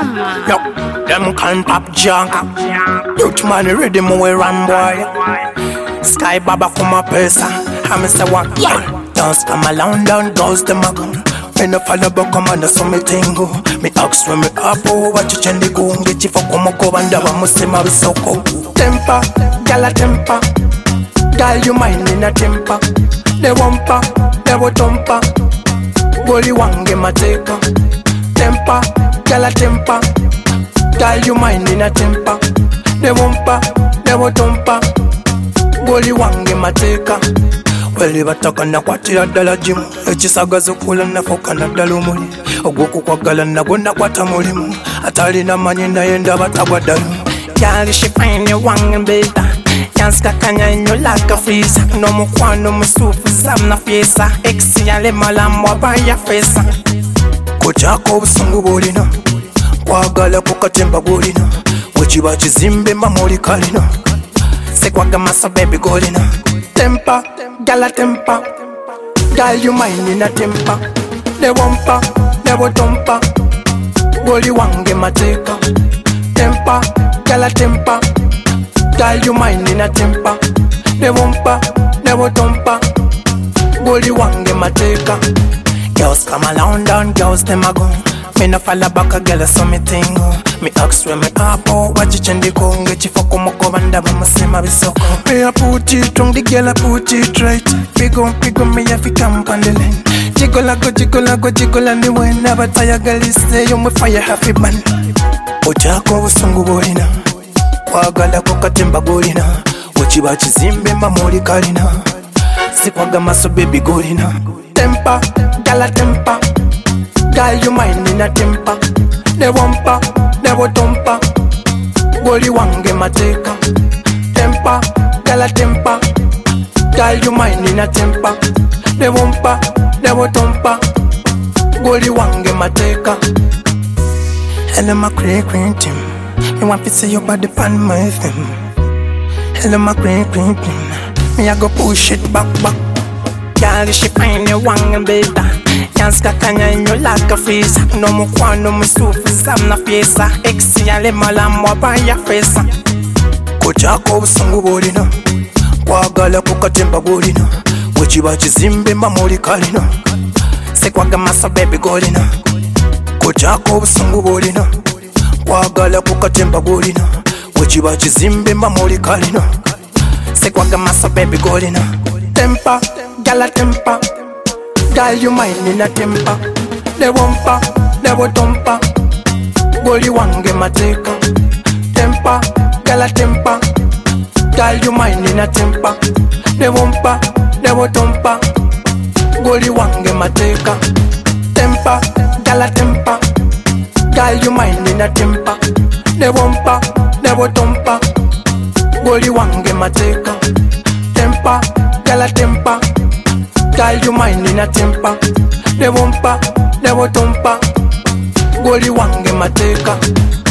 Yo, them can pop junk. Youth man ready me we run boy. Sky Baba come a person. I me say what? Yeah. Don't come along down goes them a gun. Me no follow but come on so me tingo. Me ask when me up oh what you change go get you for come go and da me say my so cool. Temper, gyal a temper. Girl you mind in a temper. They wampa, they wo tompa. Goli wange mateka. Temper, gyal a temper. Girl you mind in a temper. They wampa, they wo tompa. Goli wange mateka. Weli bataka na kwatira ddala jimu. Ekisagazo kula nafuka naddala omuli. Ogw'okukwagala nagwo nakwata mulimu. Atalina manyi naye ndaba tagwaddayo. Girl she find you wange beta. Yanskakanya nnyo like a freezer. N'omukwano musuufu zamna fiesa. Ex yale malamu abaya fesa. Kokyako obusungu bw'olina. Kwagala ku katemba bw'olina. Wekiba kizimbe mba muli kalina. Sekwaga maso baby golina. Temper, gyal a temper. Girl you mind in a temper. They wampa, they wo tompa. Goli wange mateka. Temper, gyal a temper. Girl you mind in a temper. They wampa, they wo tompa. Goli wange mateka. Girls come along down, girls them a go. Me no follow back a girl so me tingo. Me ask when me up oh what you change go get you for come go banda ba me say my bisoko. Me a put it wrong the girl a put it right. Pick on me if you come on the line. Jiggle a go and the wind never tire girl is say you me fire happy man. Ochako busungu bolina. Kwagala ku katemba golina. Wekiba kizimbe mba muli kalina. Sikwaga maso baby golina. Temper, gyal a temper. Girl you mind in a temper. They wampa, they wo tompa. Goli wange mateka. Temper, gyal a temper. Girl you mind in a temper. They wampa, they wo tompa. Goli wange mateka. Hello my green team. Me want to see your body pan my thing. Hello my green team. Me I go push it back. Girl she find you wange beta. Yanskakanya nnyo like a freezer. N'omukwano musuufu zamna fiesa. Ex yale malamu abaya fesa. Kokyako obusungu bw'olina. Kwagala ku katemba bw'olina. Wekiba kizimbe mba muli kalina. Sekwaga maso baby golina. Kokyako obusungu bw'olina. Kwagala ku katemba bw'olina. Wekiba kizimbe mba muli kalina. Sekwaga maso baby golina. Temper, gyal a temper. Girl you mind in a temper. They wampa, they wo tompa. Goli wange mateka. Temper, gyal a temper. Girl you mind in a temper. They wampa, they wo tompa. Goli wange mateka. Temper, gyal a temper. Girl you mind in a temper. They wampa, they wo tompa. Goli wange mateka. Temper, gyal a temper. Girl you mind in a temper. They wampa, they wo tompa. Goli wange mateka.